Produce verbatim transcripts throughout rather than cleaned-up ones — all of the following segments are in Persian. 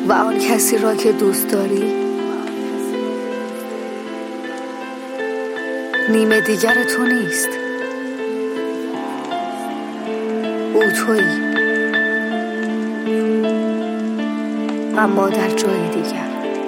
و آن کسی را که دوست داری نیمه دیگر تو نیست، او تویی، اما در جای دیگر.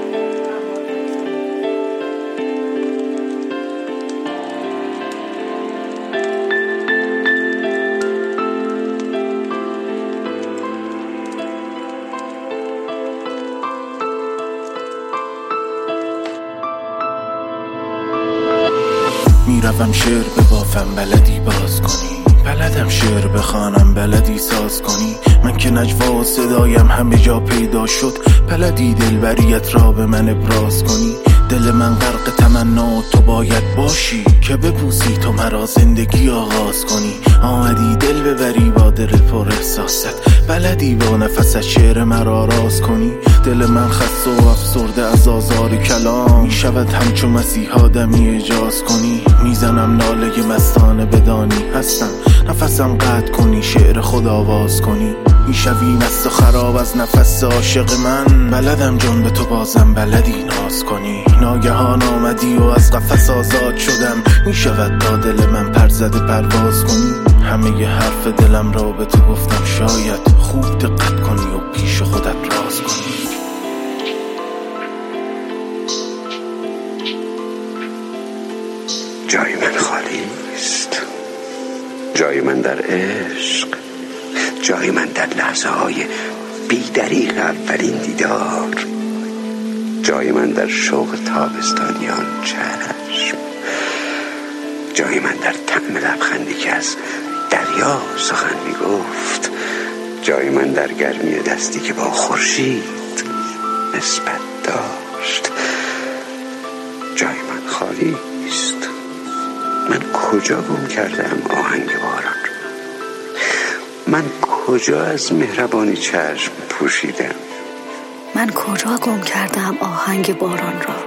میروم شعر ببافم بلدی باز کنی، بلدم شعر بخوانم بلدی ساز کنی. من که نجوا و صدایم همه جا پیدا شد، بلدی دلبریت را به من ابراز کنی. دل من غرق تمنا و تو باید باشی که ببوسی تو مرا زندگی آغاز کنی. آمدی دل ببری با دل پر احساست، بلدی با نفست شعر مرا راز کنی. دل من خسته و افسرده از آزار کلام، می شود همچون مسیحا دمی اجاز کنی. میزنم ناله مستانه بدانی هستم، نفسم قطع کنی شعر خود آواز کنی. میشوی مست و خراب از نفس عاشق من، بلدم جان به تو بازم بلدی ناز کنی. ناگهان آمدی و از قفس آزاد شدم، میشود تا دل من پر زده پرواز کنی. همه ی حرف دلم را به تو گفتم، شاید خوب دقت کنی و پیش خودت راز کنی. جای من خالی است، جای من در عشق، جای من در لحظه های بی‌دریغ اولین دیدار، جای من در شوق تابستانیان چشم، جای من در طعم لبخندی که از دریا سخن می گفت، جای من در گرمی دستی که با خورشید نسبت داشت. جای من خالی است. من کجا گم کردم آهنگ باران را؟ من کجا از مهربانی چشم پوشیدم؟ من کجا گم کردم آهنگ باران را؟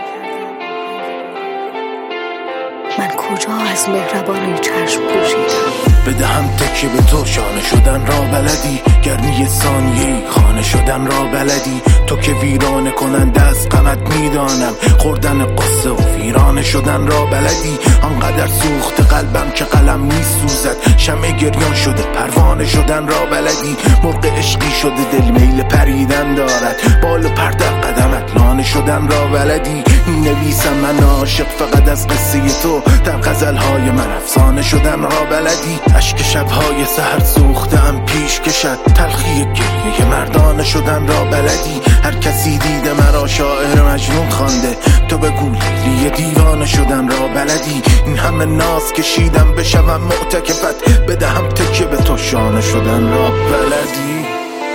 من کجا از مهربانی چشم پوشیدم؟ بدهم تکیه به تو شانه شدن را بلدی، گرمی ثانیه‌ای خانه شدن را بلدی. تو که ویرانه کننده از غمت میدانم، خوردن قصه و ویرانه شدن را بلدی. آنقدر سوخت قلبم که قلم میسوزد، شمع گریان شده پروانه شدن را بلدی. مرغ عشقی شده دل میل پریدن دارد، بال پر در قدمت لانه شدن را بلدی. نویسم من عاشق فقط از قصه تو، در غزلهای من افسانه شدن را بلدی. اشک شبهای سحر سوختم پیش کشد، تلخی گریه مردانه شدن را بلدی. هر کسی دیده مرا شاعر مجنون خوانده، تو بگو لیلی دیوانه شدن را بلدی. این همه ناز کشیدم بشوم معتکفت، بدهم تکیه به تو شانه شدن را بلدی.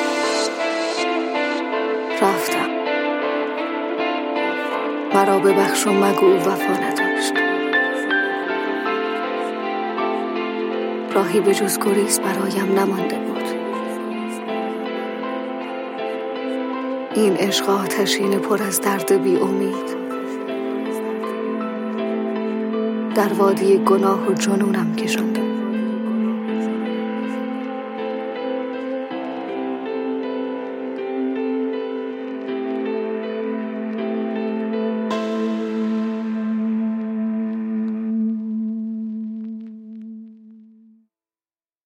رفتم، مرا ببخش و مگو وفا نداشت. راهی به جز گریز برایم نمانده بود. این عشق آتشین پر از درد بی امید، در وادی گناه و جنونم کشانده بود.